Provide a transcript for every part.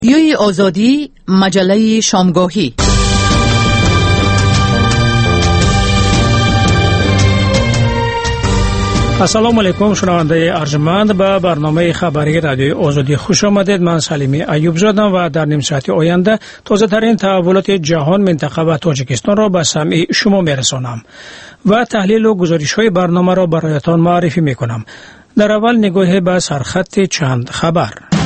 رادیوی آزادی، مجله شامگاهی. السلام علیکم شنونده ارجمند، به برنامه خبری رادیوی آزادی خوش آمدید. من سلیمی ایوب زادم و در نیم ساعت آینده تازه ترین تحولات جهان، منطقه و تاجیکستان را به سمع شما میرسانم و تحلیل و گزارش های برنامه را برایتان معرفی میکنم. در اول نگاه به سرخط چند خبر.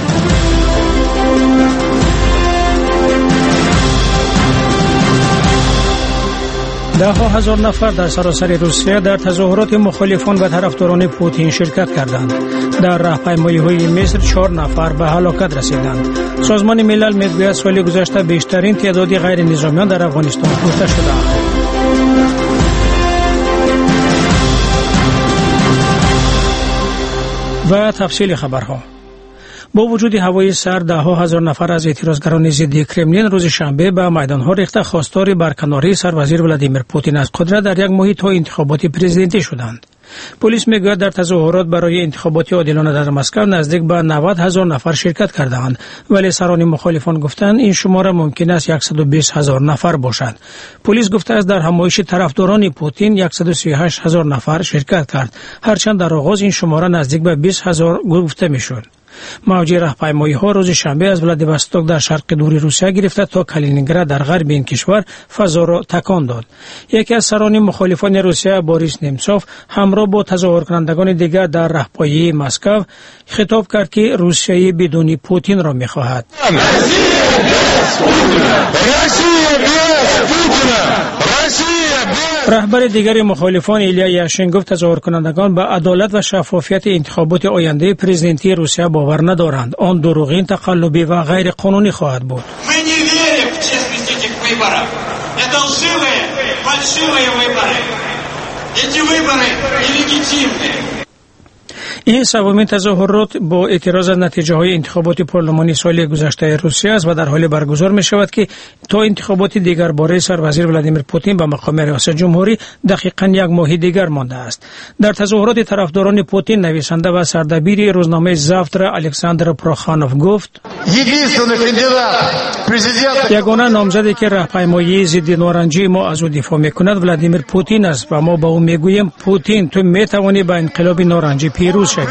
ده ها هزار نفر در سراسر روسیه در تظاهرات مخالفان و طرفداران پوتین شرکت کردند. در راهپیمایی‌های مصر 4 نفر به هلاکت رسیدند. سازمان ملل میگوید سال گذشته بیشترین تعداد غیر نظامیان در افغانستان کشته شدند. و تفصیل خبرها. با وجود هوای سرد، ده ها هزار نفر از اعتراضگران ضد کرملین روز شنبه به میدانها ریخته خواستار برکناری سروزیر ولادیمیر پوتین از قدرت در یک ماه تا انتخابات پرزیدنتی شدند. پلیس میگوید در تظاهرات برای انتخابات عادلانه در مسکو نزدیک به 90,000 نفر شرکت کردند، ولی سران مخالفان گفتند این شماره ممکن است 120,000 نفر باشد. پلیس گفته است در همایش طرفداران پوتین 138,000 نفر شرکت کرد، هرچند در آغاز این شماره نزدیک به 20,000 گفته میشد. موج راهپیمایی‌ها روز شنبه از ولادیواستوک در شرق دور روسیه گرفته تا کالینینگراد در غرب این کشور فضا را تکان داد. یکی از سران مخالفان روسیه، بوریس نیمسوف، همراه با تظاهرکنندگان دیگر در راهپیمایی مسکو خطاب کرد که روسیه بدون پوتین را می‌خواهد. رهبر دیگر مخالفان ایلیا یاشین گفت تظاهرکنندگان به عدالت و شفافیت انتخابات آینده پرزیدنتی روسیه باور ندارند. آن دروغین، تقلبی و غیر قانونی خواهد بود. این سومین تظاهرات با اعتراض از نتیجه های انتخابات پارلمانی سال گذشته روسیه است و در حال برگزار می شود که تا انتخابات دیگر برای سروزیر ولادیمیر پوتین به مقام ریاست جمهوری دقیقاً یک ماه دیگر مانده است. در تظاهرات طرفداران پوتین، نویسنده و سردبیر روزنامه زافترا الکساندر پروخانوف گفت یگانه نامزدی که راهپیمایی ضد نارنجی ما از او دفاع میکند ولادیمیر پوتین است و ما به او میگوییم پوتین، تو میتوانی به انقلاب نارنجی پیروز شوی.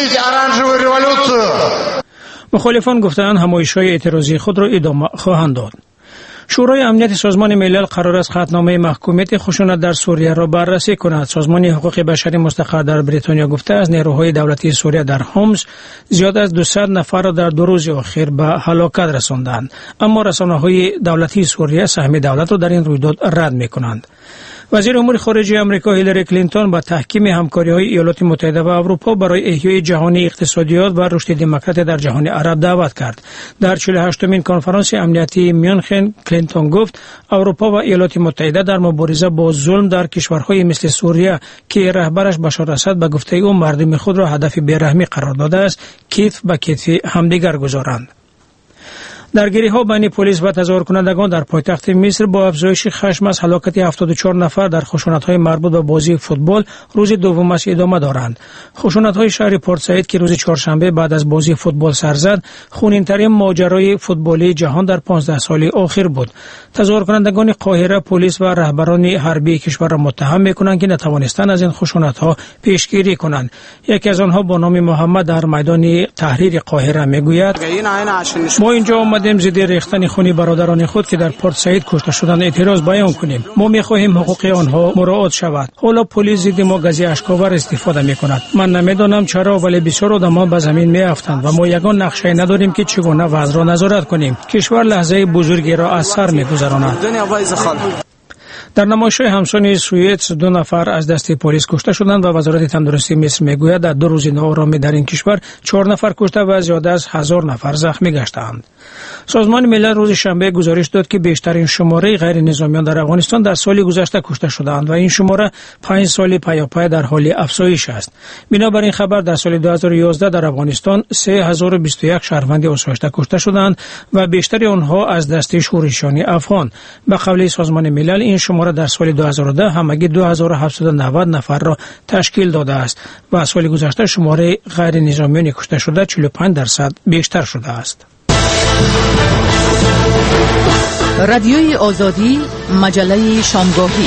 مخالفان گفتند همایش‌های اعتراضی خود را ادامه خواهند داد. شورای امنیت سازمان ملل قرار است خطنامه محکومیت خشونت در سوریه را بررسی کند. سازمان حقوق بشری مستقر در بریتانیا گفته از نیروهای دولتی سوریه در حمص زیاد از 200 نفر را در 2 روز اخیر به هلاکت رساندند، اما رسانه‌های دولتی سوریه سهم دولت را در این رویداد رد می‌کنند. وزیر امور خارجه آمریکا هیلاری کلینتون با تحکیم همکاری‌های ایالات متحده و اروپا برای احیای جهانی اقتصادیات و رشد دموکراسی در جهان عرب دعوت کرد. در 48مین کنفرانس امنیتی میونخن کلینتون گفت اروپا و ایالات متحده در مبارزه با ظلم در کشورهای مثل سوریه که رهبرش بشار اسد به گفته او مردم خود را هدف بیرحمی قرار داده است، کتف به کتف همدیگر گذارند. درگیری‌ها بین پلیس و تظاهرکنندگان در پایتخت مصر با افزایش خشم از هلاکت 74 نفر در خشونت‌های مربوط به بازی فوتبال روز دوم است ادامه دارند. خشونت‌های شهر پورت سعید که روز چهارشنبه بعد از بازی فوتبال سر زد، خونین‌ترین ماجرای فوتبالی جهان در 15 سال اخیر بود. تظاهرکنندگان قاهره پلیس و رهبران حربی کشور را متهم می‌کنند که نتوانستند از این خشونت‌ها پیشگیری کنند. یکی از آنها با نام محمد در میدان تحریر قاهره می‌گوید ما اینجا ضد ریختن خون برادران خود که در پورت سعید کشته شدند اعتراض بیان کنیم. ما می‌خواهیم حقوق آنها مراعات شود. حالا پلیس ضد ما گازی اشک‌آور استفاده می‌کند. من نمی‌دانم چرا، ولی بسیار آدم‌ها به زمین می‌افتند و ما یگان نقشه نداریم که چگونه وضع را نظارت کنیم. کشور لحظه بزرگی را از سر می‌گذراند. در نمایش‌های همسان سوئد 2 نفر از دست پلیس کشته شدند و وزارت تندرستی مصر میگوید در 2 روز ناآرامی در این کشور 4 نفر کشته و زیاده از 1000 نفر زخمی گشتند. سازمان ملل روز شنبه گزارش داد که بیشترین شماره غیر نظامیان در افغانستان در سال گذشته کشته شدند و این شماره 5 سال پیاپی در حال افزایش است. بنابراین خبر در سال 2011 در افغانستان 3021 شهروند آسایشته کشته شدند و بیشتر آنها از دست شورشیان افغان. به قول سازمان ملل این شماره در سال 2010 همگی 2790 نفر را تشکیل داده است و سال گذشته شماره غیر نظامیان کشته شده 45% بیشتر شده است. رادیوی آزادی، مجله شامگاهی.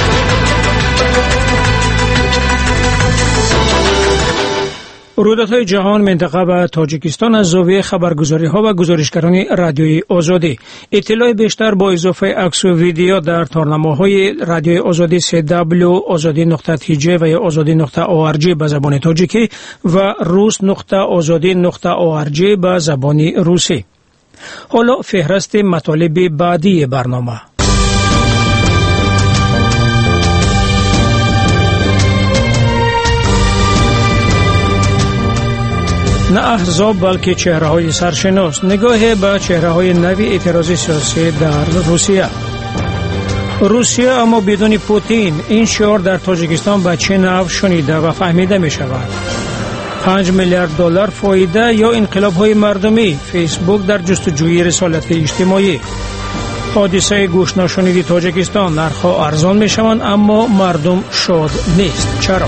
رویدادهای جهان، منطقه و تاجیکستان از زاویه خبرگزاری‌ها و گزارشگران رادیوی آزادی. اطلاع بیشتر با اضافه عکس و ویدیو در تارنماهای رادیوی آزادی 3W azadi.tj و یا azadi.org به زبان تاجیکی و rus.azadi.org به زبان روسی. حالا فهرست مطالب بعدی برنامه. نه احزاب بلکه چهره‌های سرشناس، نگاه به چهره‌های نوی اعتراض سیاسی در روسیه اما بدون پوتین. این شعار در تاجیکستان به چه نحو شنیده و فهمیده می شود؟ 5 میلیارد دلار فایده یا انقلاب‌های مردمی؟ فیسبوک در جستجوی رسالت اجتماعی. حادثه گوش نشنیدی تاجیکستان، نرخ‌ها ارزان می‌شوند اما مردم شاد نیست. چرا؟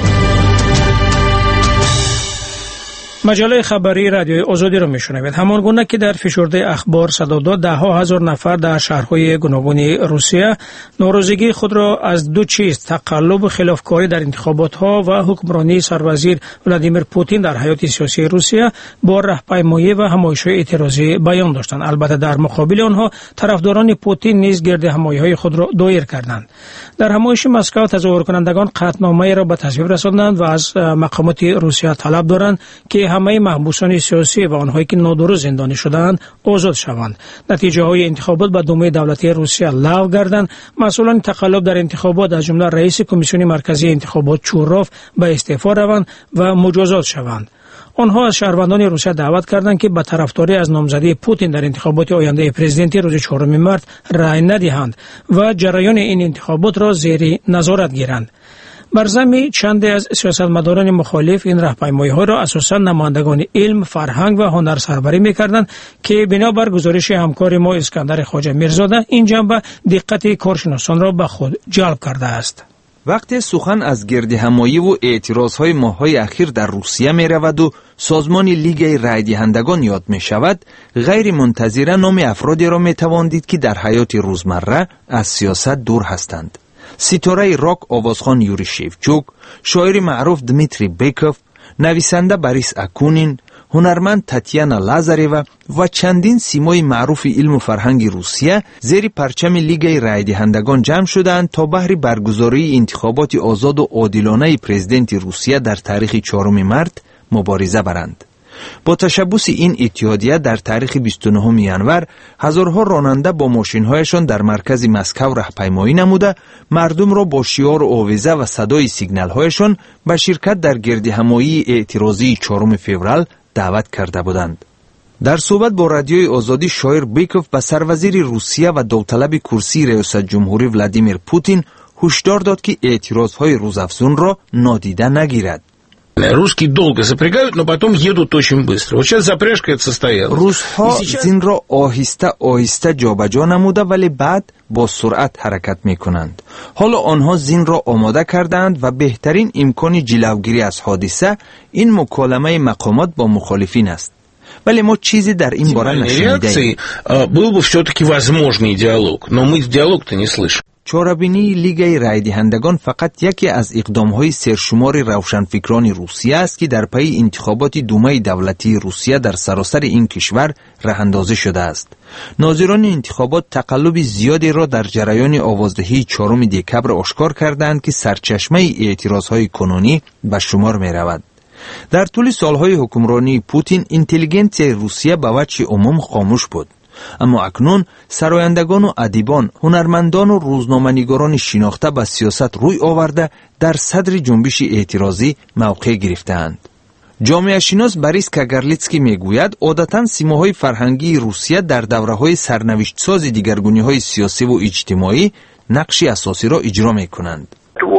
مجله خبری رادیوی آزادی را میشنوید. همان گونه که در فشرده اخبار صدا داد، ده‌ها هزار نفر در شهرهای گوناگون روسیه ناراضگی خود را از دو چیز: تقلب و خلافکاری در انتخابات‌ها و حکمرانی سربازیر ولادیمیر پوتین در حیات سیاسی روسیه با راهپیمایی و همایش‌های اعتراضی بیان داشتند. البته در مقابل آنها طرفداران پوتین نیز گرد همایش‌های خود را دایر کردند. در همایش مسکو تظاهر کنندگان قطعنامه را به تصویب رساندند و از مقامات روسیه طلب دارند که همه محبوسان سیاسی و آنهایی که نادرست زندانی شدند آزاد شوند. نتیجه های انتخابات به دومه دولتی روسیه لغو گردند. مسئولان تقلب در انتخابات از جمله رئیس کمیسیون مرکزی انتخابات چوراف به استعفا روند و مجازات شوند. آنها از شهروندان روسیه دعوت کردند که به طرفداری از نامزدی پوتین در انتخابات آینده پرزیدنتی روز 4 مارس رأی ندهند و جریان این انتخابات را زیر نظارت گیرند. بر ضمن چند از سیاستمداران مخالف این راهپیمایی‌ها را اساساً نمایندگان علم، فرهنگ و هنر سربری می‌کردند که بنابر گزارش همکار ما اسکندر خواجه میرزاده این جنبه دقت کارشناسان را به خود جلب کرده است. وقتی سخن از گردهمایی و اعتراضهای ماه‌های اخیر در روسیه می‌رود و سازمان لیگ رای دهندگان یاد می‌شود، غیر منتظره نام افرادی را می‌توان دید که در حیات روزمره از سیاست دور هستند. ستاره راک آوازخوان یوری شیوچوک، شاعر معروف دمیتری بیکوف، نویسنده بریس اکونین، هنرمند تاتیانا لازاریوا و چندین سیمای معروف علم و فرهنگ روسیه زیر پرچم لیگ رای دهندگان جمع شدند تا بهر برگزاری انتخابات آزاد و عادلانه پرزیدنت روسیه در تاریخ 4 مارس مبارزه برند. با تشبث این اتحادیه در تاریخ 29 ینور هزارها راننده با ماشین‌هایشان در مرکز مسکو راهپیمایی نموده مردم را با شعار آویزه و صدای سیگنال‌هایشان به شرکت در گردهمایی اعتراضی 4 فوریه دعوت کرده بودند. در صحبت با رادیوی آزادی شاعر بیکوف به سروزیر روسیه و داوطلب کرسی ریاست جمهوری ولادیمیر پوتین هشدار داد که اعتراض‌های روزافزون را نادیده نگیرد. Русские долго запрягают, но потом едут очень быстро. Вот сейчас запряжка это состоялась. روس‌ها زین را آهسته آهسته جابجا نموده ولی بعد با سرعت حرکت می‌کنند. حالا آنها زین را آماده کردند و بهترین امکان جلوگیری از حادثه این مکالمه مقامات با مخالفین است. ولی ما چیزی در این باره نشنیدیم. Был бы все-таки возможный диалог, но мы диалог-то не слышим. چاره‌بینی لیگ رای دهندگان فقط یکی از اقدام‌های سرشمار روشنفکران روسیه است که در پی انتخابات دومه دولتی روسیه در سراسر این کشور راه‌اندازی شده است. ناظران انتخابات تقلب زیادی را در جریان آوازدهی 4 دکبر آشکار کردند که سرچشمه اعتراض‌های کنونی به شمار می‌رود. در طول سالهای حکمرانی پوتین اینتلیگنسیای روسیه به وجه عموم خاموش بود. اما اکنون سرایندگان و ادیبان، هنرمندان و روزنامه‌نگاران شناخته به سیاست روی آورده در صدر جنبش اعتراضی موقع گرفتند. جامعه شناس بریس کاگارلیتسکی میگوید عادتاً سیماهای فرهنگی روسیه در دوره‌های سرنوشت ساز دیگرگونی‌های سیاسی و اجتماعی نقش اساسی را اجرا می‌کنند.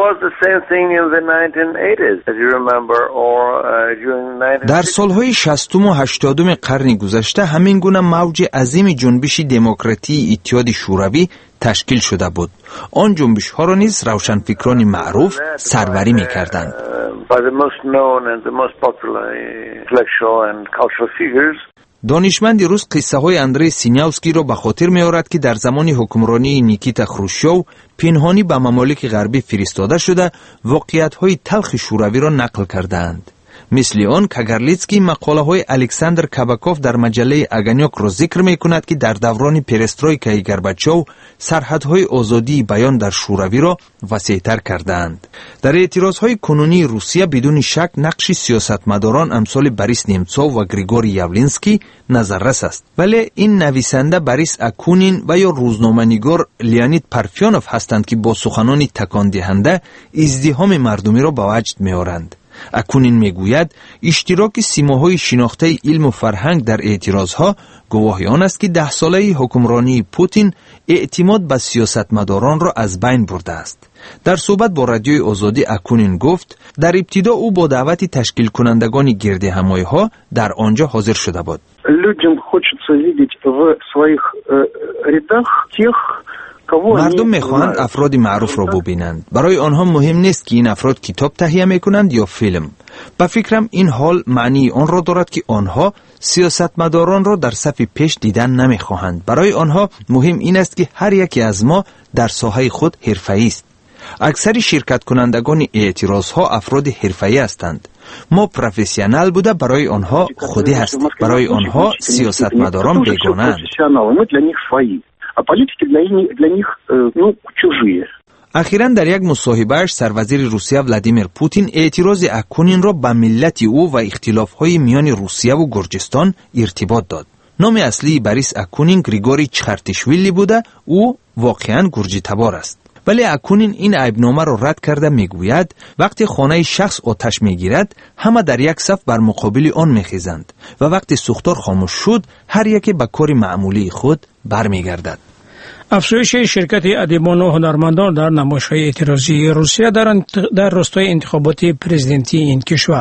در سالهای 60 و 80 قرن گذشته همین گونه موج عظیم جنبش دموکراتی اتحاد شوروی تشکیل شده بود. آن جنبش ها را نیز روشنفکران معروف سروری می کردند. دانشمند روس قصه های اندری سینیاوسکی را به خاطر می آورد که در زمان حکمرانی نیکیتا خروشچوف پنهانی به ممالک غربی فرستاده شده واقعیت های تلخ شوروی را نقل کردند. مثل آن کاگارلیتسکی مقاله های الکساندر کاباکوف در مجله اگانیوک را ذکر می کند که در دوران پرسترویکای گورباچوف سرحدهای آزادی بیان در شوروی را وسیع‌تر کردند. در اعتراضهای کنونی روسیه بدون شک نقش سیاستمداران امثال بوریس نیمچوف و گریگوری یاولینسکی نظررس است. ولی این نویسنده بوریس اکونین و یا روزنامه‌نگار لیونید پارفیونوف هستند که با سخنانی تکان دهنده ازدحام مردمی را به وجد می‌آورند. اکونین میگوید اشتراک سیماهای شناخته علم و فرهنگ در اعتراضها گواهی آن است که 10 ساله حکمرانی پوتین اعتماد به سیاستمداران را از بین برده است. در صحبت با رادیوی آزادی اکونین گفت در ابتدا او با دعوت تشکیل کنندگان گردهمایی‌ها در آنجا حاضر شده بود. Людям хочется видеть в своих рядах тех مردم میخواهند افراد معروف را ببینند. برای آنها مهم نیست که این افراد کتاب تهیه میکنند یا فیلم. به فکرم این حال معنی آن را دارد که آنها سیاستمداران را در صف پیش دیدن نمیخواهند. برای آنها مهم این است که هر یکی از ما در ساحه خود حرفه‌ای است. اکثر شرکت کنندگان اعتراض ها افراد حرفه‌ای هستند. ما پروفسیونال بوده برای آنها خودی هست. برای آنها سیاستمداران بیگانه اند. اخیراً در یک مصاحبهش سروزیر روسیه ولادیمیر پوتین اعتراض اکونین را به ملت او و اختلاف‌های میان روسیه و گرجستان ارتباط داد. نام اصلی بوریس اکونین گریگوری چخارتیشویلی بوده. او واقعاً گرجی تبار است. ولی اکونین این عیبنامه را رد کرده میگوید وقتی خانه شخص آتش میگیرد همه در یک صف بر مقابل آن میخیزند و وقتی سوختار خاموش شد هر یکی به کار معمولی خود برمیگردد. افزایش شرکت ادیبان و هنرمندان در نمایش‌های اعتراضی روسیه در راستای انتخابات پرزیدنتی این کشور،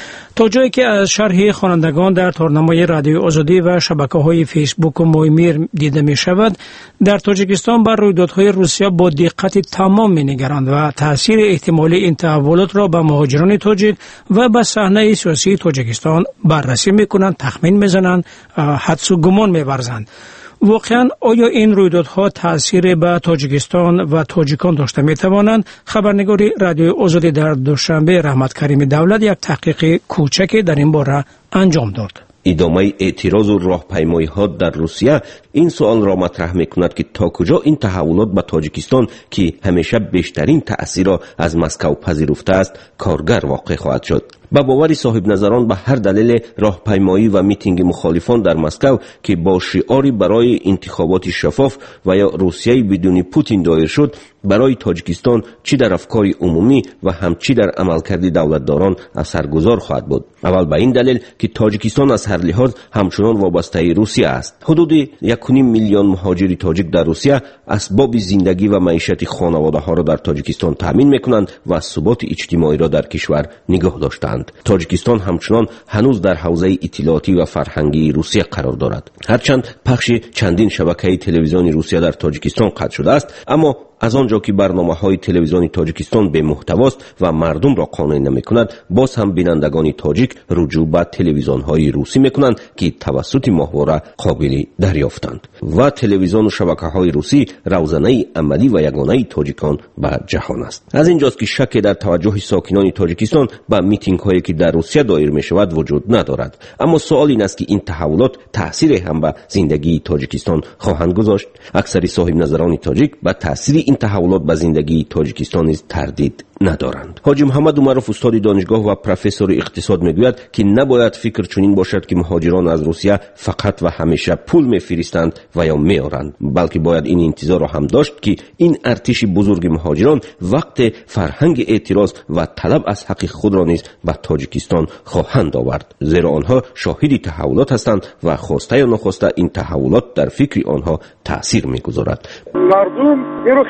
تا جایی که از شرح خوانندگان در تارنمای رادیو آزادی و شبکه‌های فیسبوک و مویمیر دیده می‌شود، در تاجیکستان بر رویدادهای روسیه با دقت تمام می‌نگرند و تأثیر احتمالی این تحولات را به مهاجران تاجیک و به صحنه سیاسی تاجیکستان بررسی می‌کنند، تخمین می‌زنند، حدس و گمان می‌ورزند. واقعا آیا این رویدادها تأثیر به تاجیکستان و تاجیکان داشته می‌توانند؟ خبرنگاری رادیو آزادی در دوشنبه رحمت کریم دولت یک تحقیق کوچکی در این باره انجام داد. ادامه اعتراض و راهپیمایی‌ها در روسیه این سوال را مطرح می‌کند که تا کجا این تحولات به تاجیکستان که همیشه بیشترین تأثیر را از مسکو پذیرفته است کارگر واقع خواهد شد. با باور صاحب نظران به هر دلیل راهپیمایی و میتینگ مخالفان در مسکو که با شعاری برای انتخابات شفاف و یا روسیه بدون پوتین دایر شد برای تاجیکستان چی در افکار عمومی و همچی در عملکرد دولتداران اثرگذار خواهد بود. اول به این دلیل که تاجیکستان از هر لحاظ همچنان وابسته روسیه است. حدود 1.5 میلیون مهاجر تاجیک در روسیه اسباب زندگی و معیشت خانواده ها را در تاجیکستان تامین میکنند و ثبات اجتماعی را در کشور نگاه داشتند. تاجیکستان همچنان هنوز در حوزه اطلاعاتی و فرهنگی روسیه قرار دارد. هرچند پخش چندین شبکه تلویزیونی روسیه در تاجیکستان قطع شده است، اما از آنجا که برنامه‌های تلویزیونی تاجیکستان به محتواست و مردم را قانع نمی‌کند، باز هم بینندگان تاجیک رجوع به تلویزیون‌های روسی می‌کنند که توسط ماهواره قابل دریافتند و تلویزیون و شبکه‌های روسی روزنه عملی و یگانه تاجیکان به جهان است. از اینجاست که شک در توجه ساکنان تاجیکستان به میتینگ‌هایی که در روسیه دایر می‌شود وجود ندارد. اما سوال این است که این تحولات تأثیری هم به زندگی تاجیکستان خواهند گذاشت. اکثر صاحب نظران تاجیک به تأثیر این تحولات به زندگی تاجیکستان نیز تردید ندارند. حاجی محمد عمرов استاد دانشگاه و پروفسور اقتصاد میگوید که نباید فکر چنین باشد که مهاجران از روسیه فقط و همیشه پول میفرستند و یا میارند، بلکه باید این انتظار را هم داشت که این ارتش بزرگ مهاجران وقت فرهنگ اعتراض و طلب از حق خود را نیز به تاجیکستان خواهند آورد، زیرا آنها شاهد تحولات هستند و خواسته یا نخواسته این تحولات در فکر آنها تأثیر میگذارد. مردم این رو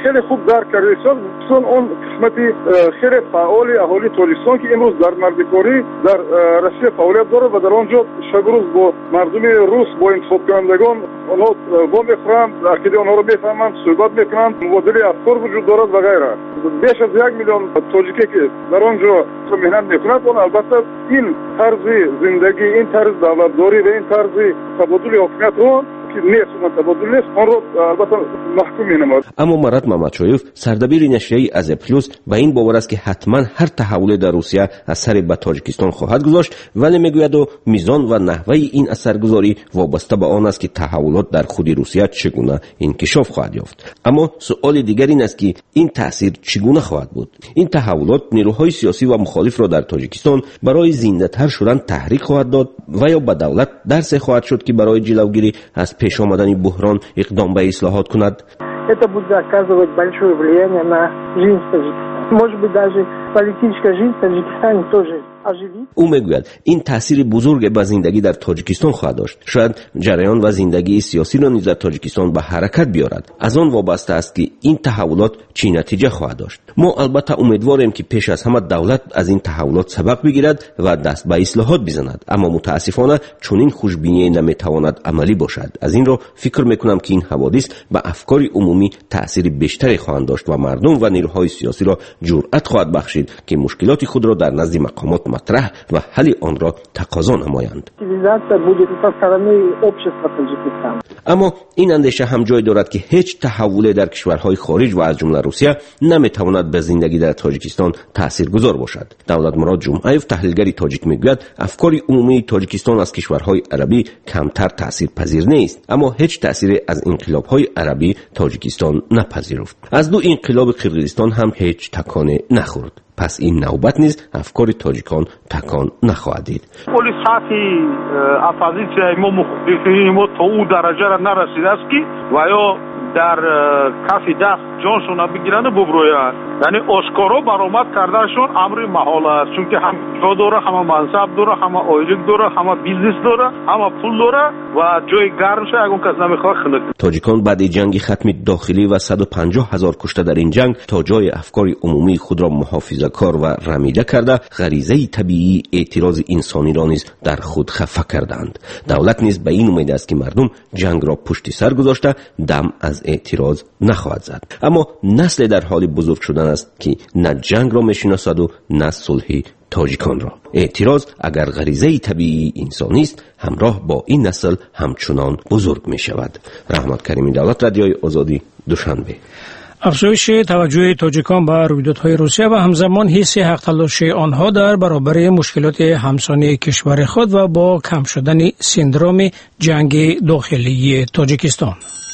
خیلی خوب درک کرده چون اون قسمتی خیلی فعال اهالی تاجیکستان که امروز در مردکاری در روسیه فعالیت داره و در آنجا شب روز با مردم روس با انتخاب کنندگان اونها با میخورند، عقیده اونها رو میفهمند، صحبت میکنند، مبادله افکار وجود دارد و غیره. بیش از 1 میلیون تاجیکی که در آنجا مهنت میکنند، اون البته این طرز زندگی، این طرز دولتداری و این طرز تبادل حکومت رو اما مراد ممدشایف سردبیر نشریه از پلوس به این باور است که حتما هر تحول در روسیه اثر به تاجیکستان خواهد گذاشت، ولی میگوید و میزان و نحوه این اثرگذاری وابسته به آن است که تحولات در خود روسیه چگونه انکشاف خواهد یافت. اما سؤال دیگر این است که این تاثیر چگونه خواهد بود. این تحولات نیروهای سیاسی و مخالف را در تاجیکستان برای زنده تر شدن تحریک خواهد داد و یا به دولت درس خواهد شد که برای جلوگیری از پیش آمدن بحران اقدام به اصلاحات کند. Это будет оказывать большое влияние на жизнь Таджикистана. Может быть, даже политическая жизнь в Таджикистане тоже оживит. او میگوید این تاثیر بزرگ به زندگی در تاجیکستان خواهد داشت. شاید جریان و زندگی سیاسی را نیز در تاجیکستان به حرکت بیارد. از آن وابسته است که این تحولات چه نتیجه خواهد داشت. ما البته امیدواریم که پیش از همه دولت از این تحولات سبق بگیرد و دست به اصلاحات بزند، اما متاسفانه چنین خوشبینی نمیتواند عملی باشد. از این را فکر میکنم که این حوادث به افکار عمومی تأثیر بیشتری خواهند داشت و مردم و نیروهای سیاسی را جرأت خواهد بخشید که مشکلات خود را در نزد مقامات مطرح و حل آن را تقاضا نمایند. اما این اندیشه هم جای دارد که هیچ تحول در کشورهای خارج و از جمله روسیه نمیتواند به زندگی در تاجیکستان تاثیرگذار باشد. دولت مراد جمعیف تحلیلگری تاجیک میگوید افکار عمومی تاجیکستان از کشورهای عربی کمتر تاثیرپذیر نیست، اما هیچ تأثیری از انقلاب‌های عربی تاجیکستان نپذیرفت. از دو انقلاب قرقیزستان هم هیچ تکانی نخورد. پس این نوبت نیز افکار تاجیکان تکان نخواهد دید. کلی سطحی اپوزیسیای ما مخالفین ما تا او درجه را نرسیده است که و یا در کف دست جانشون بگیرن و ببرویند. یعنی آشکارا برآمد کردنشون امر محال است، چون که هم جا داره، هم منصب داره، هم آیلک داره، هم بیزنس داره، هم پول داره و جای گرم شه اگه اون کس نمیخواد خنک. تاجیکان بعد جنگ ختم داخلی و 150,000 کشته در این جنگ تا جای افکار عمومی خود را محافظه‌کار و رمیده کرده، غریزه طبیعی اعتراض انسانی را نیز در خود خفه کردند. دولت نیز به این امید است که مردم جنگ را پشت سر گذاشته دم از اعتراض نخواهد زد. اما نسل در حال بزرگ شدن است که نه جنگ را میشناسد و نه صلح تاجیکان را. اعتراض اگر غریزه طبیعی انسانی است، همراه با این نسل همچنان بزرگ می شود. رحمت کریمی، دولت رادیوی آزادی، دوشنبه. افزایش توجه تاجیکان به رویدادهای روسیه و همزمان حس حق تلاشی آنها در برابر مشکلات همسانی کشور خود و با کم شدن سندروم جنگ داخلی تاجیکستان.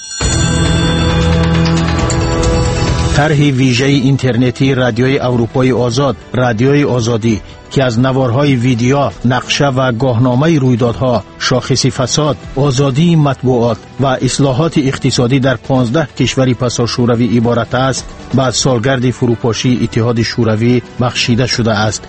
طرح ویژه اینترنتی رادیوی اروپای آزاد، رادیوی آزادی، که از نوارهای ویدیو، نقشه و گاهنامه رویدادها، شاخص فساد، آزادی مطبوعات و اصلاحات اقتصادی در 15 کشور پسا شوروی عبارت است، بعد سالگرد فروپاشی اتحاد شوروی بخشیده شده است.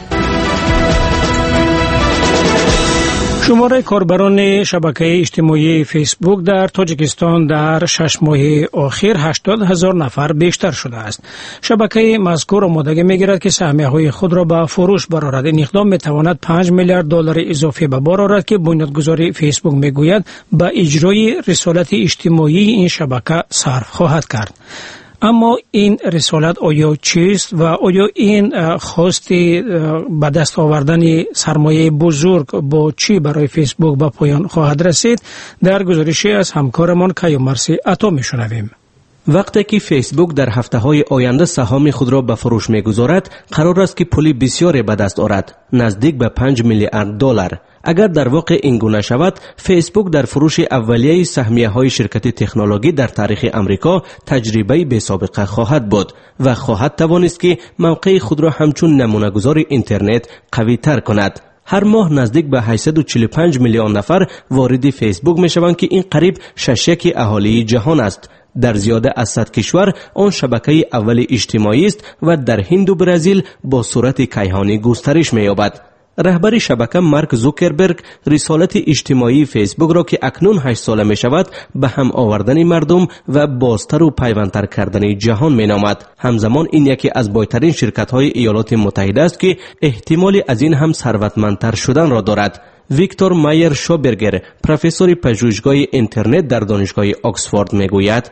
شماره کاربران شبکه اجتماعی فیسبوک در تاجیکستان در 6 ماه اخیر 80,000 نفر بیشتر شده است. شبکه مذکور آمادگی می‌گیرد که سهمیه‌های خود را به فروش برآورد. این اقدام می‌تواند 5 میلیارد دلار اضافی به بار آورد که بنیانگذار فیسبوک می‌گوید به اجرای رسالت اجتماعی این شبکه صرف خواهد کرد. اما این رسالت آیا چیست و آیا این خواست به دست آوردن سرمایه بزرگ با چی برای فیسبوک به پایان خواهد رسید؟ در گزارشی از همکارمان کیومرسی عطا می‌شنویم. وقتی که فیسبوک در هفته‌های آینده سهام خود را به فروش می‌گذارد، قرار است که پولی بسیاری به دست آورد، نزدیک به 5 میلیارد دلار. اگر در واقع این گونه شود، فیسبوک در فروش اولیه سهمیه‌های شرکت تکنولوژی در تاریخ امریکا تجربه بی سابقه خواهد بود و خواهد توانست که موقع خود را همچون نمونه‌گذار اینترنت قوی تر کند. هر ماه نزدیک به 845 میلیون نفر وارد فیسبوک می‌شوند که این قریب 6 اهالی جهان است. در زیاده از 100 کشور آن شبکه اول اجتماعی است و در هند و برزیل با صورت کیهانی گسترش می‌یابد. رهبر شبکه مارک زوکربرگ رسالت اجتماعی فیسبوک را که اکنون 8 ساله می شود به هم آوردن مردم و بازتر و پیوندتر کردن جهان می نامد. همزمان این یکی از بایترین شرکت های ایالات متحده است که احتمال از این هم ثروتمندتر شدن را دارد. ویکتور مایر شوبرگر، پروفسور پژوهشگاه اینترنت در دانشگاه آکسفورد می گوید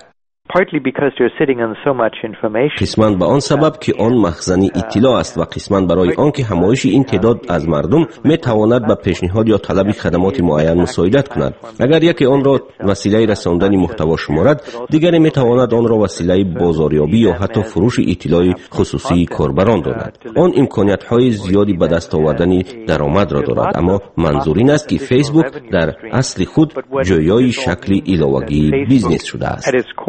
قسماً به آن سبب که آن مخزن اطلاع است و قسماً برای آن که همایش این تعداد از مردم می تواند به پیشنهاد یا طلب خدمات معین مساعدت کند. اگر یکی آن را وسیله رساندن محتوا شمارد، دیگری می تواند آن را وسیله بازاریابی یا حتی فروش اطلاع خصوصی کاربران داند. آن امکانیت های زیادی به دست آوردن درآمد را دارد، اما منظور این است که فیسبوک در اصل خود جویای شکل علاوه‌ای بیزنس شده است.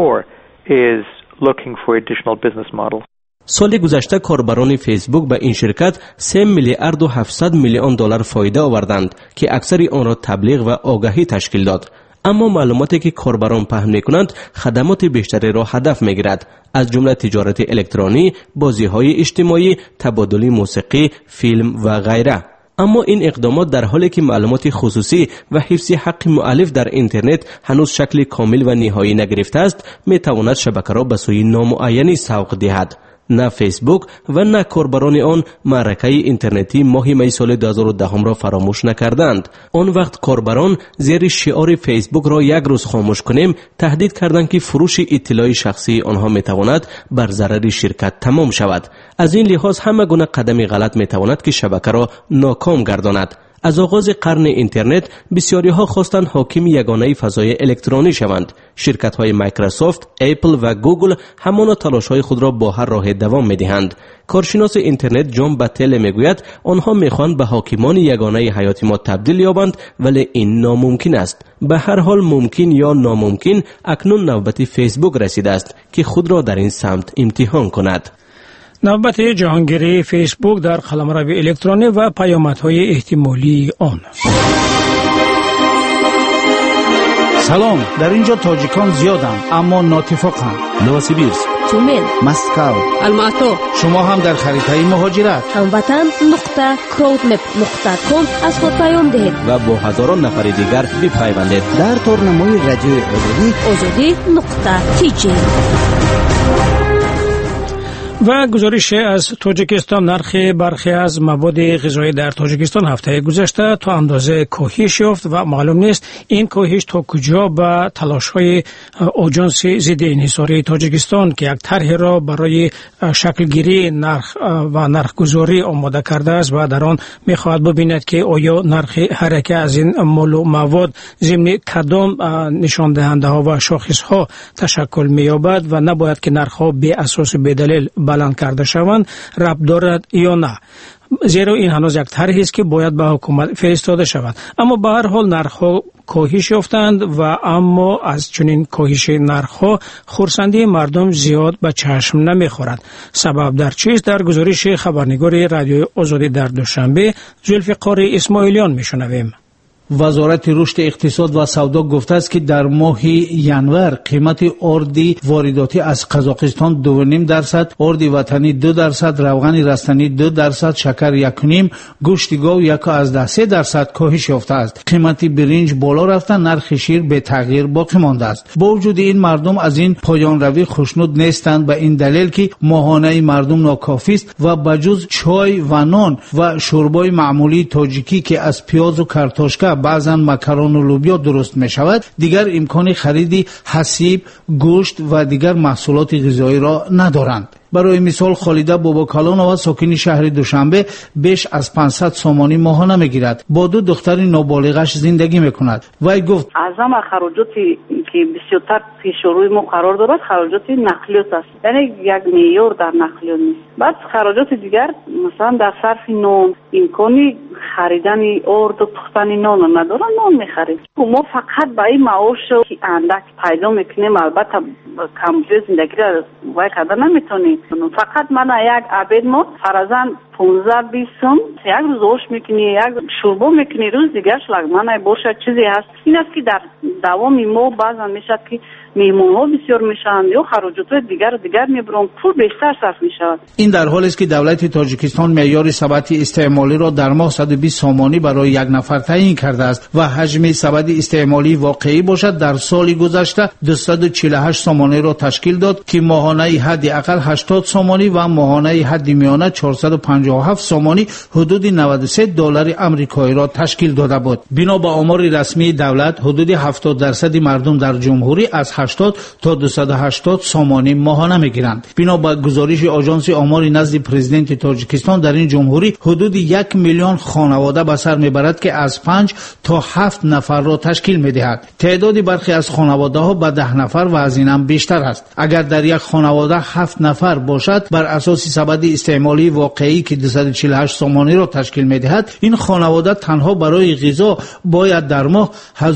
سال گذشته کاربران فیسبوک به این شرکت 3 میلیارد و 700 میلیون دلار فایده آوردند که اکثر آن را تبلیغ و آگاهی تشکیل داد. اما معلوماتی که کاربران پهن می‌کنند خدمات بیشتری را هدف می‌گیرد، از جمله تجارت الکترونی، بازی‌های اجتماعی، تبادل موسیقی، فیلم و غیره. اما این اقدامات در حالی که معلومات خصوصی و حفظ حق مؤلف در اینترنت هنوز شکل کامل و نهایی نگرفته است، می‌تواند شبکه را به سوی نامعینی سوق دهد. نه فیسبوک و نه کاربران آن معرکه اینترنتی ماه می سال 2010 را فراموش نکردند. آن وقت کاربران زیر شعار فیسبوک را یک روز خاموش کنیم تهدید کردند که فروش اطلاع شخصی آنها می تواند بر ضرر شرکت تمام شود. از این لحاظ همه گونه قدم غلط می تواند که شبکه را ناکام گرداند. از آغاز قرن اینترنت بسیاری ها خواستند حاکم یگانه فضای الکترونی شوند. شرکت های مایکروسافت، اپل و گوگل همان تلاش های خود را با هر راه دوام می دهند. کارشناس اینترنت جان بتل می گوید آنها می خواهند به حاکمان یگانه حیات ما تبدیل یابند، ولی این ناممکن است. به هر حال ممکن یا ناممکن اکنون نوبت فیسبوک رسیده است که خود را در این سمت امتحان کند. نوبت جهانگیری فیسبوک در قلمرو الکترونی و پیامدهای احتمالی آن. سلام، در اینجا تاجیکان زیادند اما ناتفاقند. نوسیبیرسک، تومن، مسکو، الماتو. شما هم در خریطه مهاجرت هموطن.crowdmap.com از خود پیام دهید و با هزاران نفر دیگر بپیوندید. در تورنمای رادیوی آزادی.tg. و گزارش از تاجیکستان، نرخ برخی از مواد غذایی در تاجیکستان هفته گذشته تا اندازه کاهش یافت و معلوم نیست این کاهش تا کجا به تلاش‌های آژانس ضد انحصاری تاجیکستان که یک طرح را برای شکلگیری نرخ و نرخ‌گذاری آماده کرده است و در آن می‌خواهد ببیند که آیا نرخ حرکت از این مال و مواد ضمن کدام نشان دهنده‌ها و شاخص‌ها تشکل می‌یابد و نباید که نرخ‌ها بی اساس و بدلیل بلند کرده شوند ربط دارد یا نه، زیرا این هنوز یک طرحی است که باید به حکومت فرستاده شود. اما به هر حال نرخ‌ها کاهش یافتند و اما از چنین کاهش نرخ‌ها خرسندی مردم زیاد به چشم نمی‌خورد. سبب در چیست؟ در گزارش خبرنگار رادیوی آزادی در دوشنبه ذوالفقار اسماعیلیان می‌شنویم. وزارت رشد اقتصاد و سودا گفته است که در ماه ینور قیمت ارد وارداتی از قزاقستان 2.5%، ارد وطنی 2%، روغن رستنی 2%، شکر 1.5%، گوشت گاو 1.3% کاهش یافته است. قیمت برنج بالا رفته، نرخ شیر به تغییر باقی مانده است. با وجود این مردم از این پایان روی خوشنود نیستند، به این دلیل که ماهانه مردم ناکافی است و بجز چای و نان و شوربای معمولی تاجیکی که از پیاز و کارتوشکا بعضا مکرون و لوبیا درست می شود، دیگر امکان خرید حسیب، گوشت و دیگر محصولات غذایی را ندارند. برای مثال خالیده باباکالانова ساکن شهر دوشنبه بیش از 500 سومانی ماهانه میگیرد. با 2 دختر نابالغش زندگی میکند. وی گفت از همه خراجاتی که بسیارتر پیش روی ما قرار دارد خراجات نقلیات است، یعنی یک معیار در نقلیات نیست. بعد خراجات دیگر مثلا در صرف نان امکانی خریدن ارد و پختن نان ندارن، نان میخرید. ما فقط با این معاش که اندک پیدا میکنیم، البته کمبود زندگی را وای کردن نمیتونیم. فقط من یک عبید ما فرزن 15-20 سوم یک روز آش میکنی، یک شوربا میکنی، روز دیگرش لگمانه باشه چیزی هست. این است که در دوام ما بعضا میشد که میمون ها بسیار میشن یا خراجات دیگر میبرن، پول بیشتر صرف میشود. این در حالی است که دولت تاجیکستان معیار ثبات استعمالی را در ماه $120 720 سامانی برای یک نفر تعیین کرده است و حجم سبد استعمالی واقعی باشد در سال گذشته 248 سامانی را تشکیل داد که ماهانه حد اقل 80 سامانی و ماهانه حد میانه 457 سامانی حدود $93 آمریکایی را تشکیل داده بود. بنا به آمار رسمی دولت حدود 70% مردم در جمهوری از 80 تا 280 سامانی ماهانه میگیرند. بنا به گزارش آژانس آمار نزد پرزیدنت تاجیکستان در این جمهوری حدود 1 میلیون خانواده به سر میبرد که از 5 تا 7 نفر را تشکیل میدهد. تعداد برخی از خانواده ها به 10 نفر و از این هم بیشتر است. اگر در یک خانواده 7 نفر باشد بر اساس سبد استعمالی واقعی که 248 سامانی را تشکیل میدهد، این خانواده تنها برای غذا باید در ماه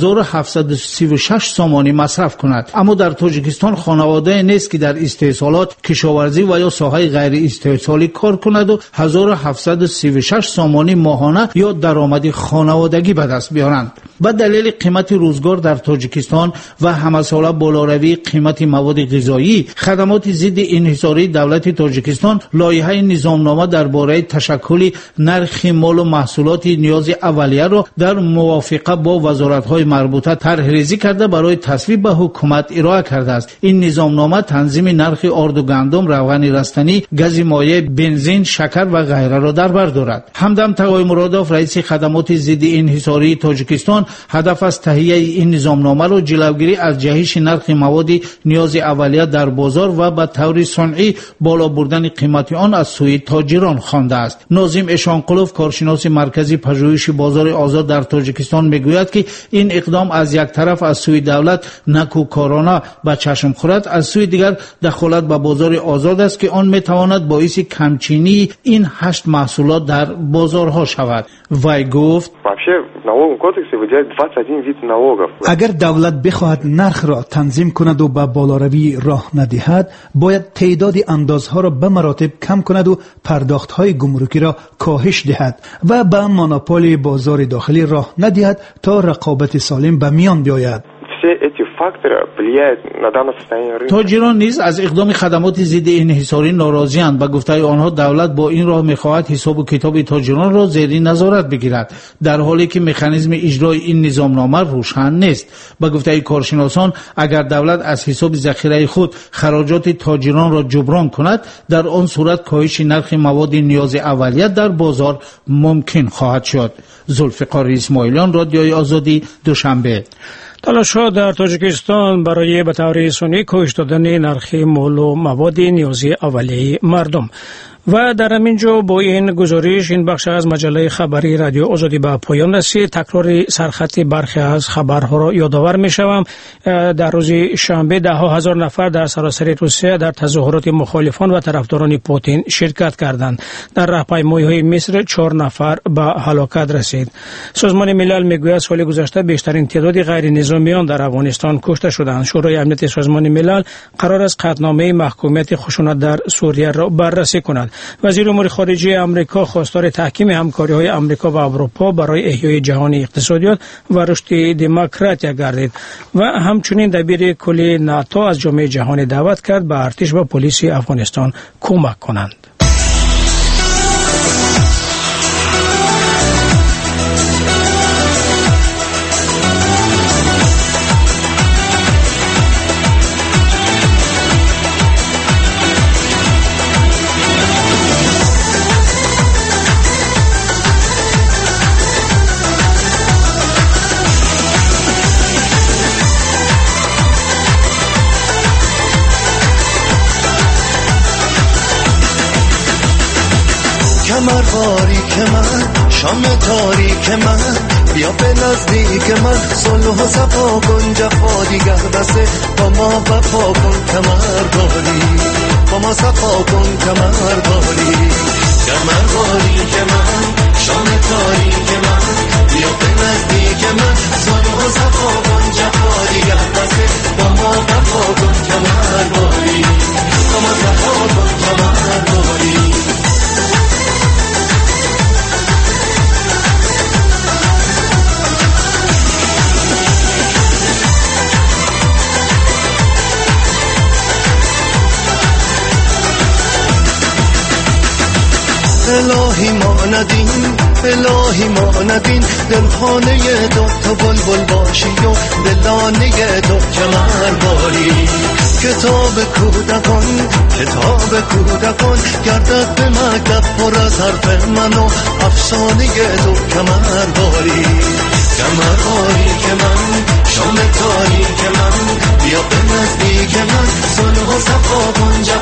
1736 سامانی مصرف کند. اما در تاجیکستان خانواده نیست که در استحصالات، کشاورزی و یا ساحه غیر استحصالی کار کند و 1736 سامانی ماهانه یا درآمد خانوادگی به دست بیارند. به دلیل قیمت روزگار در تاجیکستان و همساله بالاروی قیمت مواد غذایی، خدمات ضد انحصاری دولت تاجیکستان لایحه نظامنامه درباره تشکل نرخ مال و محصولات نیاز اولیه را در موافقه با وزارت‌های مربوطه طرح‌ریزی کرده برای تصویب به حکومت ارائه کرده است. این نظامنامه تنظیم نرخ آرد و گندم، روغن رستنی، گاز مایع، بنزین، شکر و غیره را در بر دارد. همدم تقای مرادوف رئیس خدمات ضد انحصاری تاجیکستان هدف از تهیه این نظامنامه را جلوگیری از جهش نرخ مواد نیاز اولیه در بازار و به طور صنعی بالا بردن قیمت آن از سوی تاجران خوانده است. ناظم اشانقلوف کارشناس مرکزی پژوهش بازار آزاد در تاجیکستان میگوید که این اقدام از یک طرف از سوی دولت نکوکارانه به چشم خورد، از سوی دیگر دخالت به بازار آزاد است که آن میتواند باعث کمچینی این 8 محصولات در بازارها شود. وی گفت اگر دولت بخواهد نرخ را تنظیم کند و به بالاروی راه ندهد، باید تعداد اندازها را به مراتب کم کند و پرداختهای گمرکی را کاهش دهد و به مونوپول بازار داخلی راه ندهد تا رقابت سالم به میان بیاید. تاجران نیز از اقدام خدمات ضد انحصاری ناراضی‌اند. به گفته آنها دولت با این راه می‌خواهد حساب و کتاب تاجران را زیر نظارت بگیرد، در حالی که مکانیزم اجرای این نظامنامه روشن نیست. به گفته کارشناسان اگر دولت از حساب ذخیره خود خراجات تاجران را جبران کند، در آن صورت کاهش نرخ مواد نیاز اولیه در بازار ممکن خواهد شد. ذوالفقار اسماعیلیان، رادیوی آزادی، دوشنبه. تلاش‌ها در تاجیکستان برای به طور سنی کاهش دادن نرخ مال و مواد نیازی اولیه مردم. و در همین جا با این گزارش این بخش از مجله خبری رادیو آزادی به پایان رسید. تکرار سرخط برخی از خبرها را یادآور می‌شوم. در روز شنبه ده‌ها هزار نفر در سراسر روسیه در تظاهرات مخالفان و طرفداران پوتین شرکت کردند. در راهپیمایی‌های مصر 4 نفر به هلاکت رسید. سازمان ملل میگوید سال گذشته بیشترین تعداد غیر نظامیان در افغانستان کشته شدند. شورای امنیت سازمان ملل قرار است قطعنامه محکومیت خشونت در سوریه را بررسی کند. وزیر امور خارجه آمریکا خواستار تحکیم همکاری‌های آمریکا و اروپا برای احیای جهان اقتصادیات و رشد دموکراتیک گردید و همچنین دبیر کل ناتو از جامعه جهانی دعوت کرد به ارتش و پلیس افغانستان کمک کنند. کمر باریک من، شام تاریک من، بیا به نزدیک من، صلح و صفا کن، جفا دیگر بسه، با ما وفا کن، کمر باری با ما صفا کن، کمر باری کمر باریک من، شام تاریک من، بیا به نزدیک من، صلح و صفا کن، جفا دیگر بسه، با ما وفا کن، کمر باری با ما صفا کن، کمر باری. الهی ما ندیم الهی ما ندین دلخانه تو بلبل باشی و دلانه تو کمر باری. کتاب کودکان گردد به مکتب پر از حرف من و افسانه تو کمر باری که من شام تاریک من بیا به نزدیک من صلح و صفا کن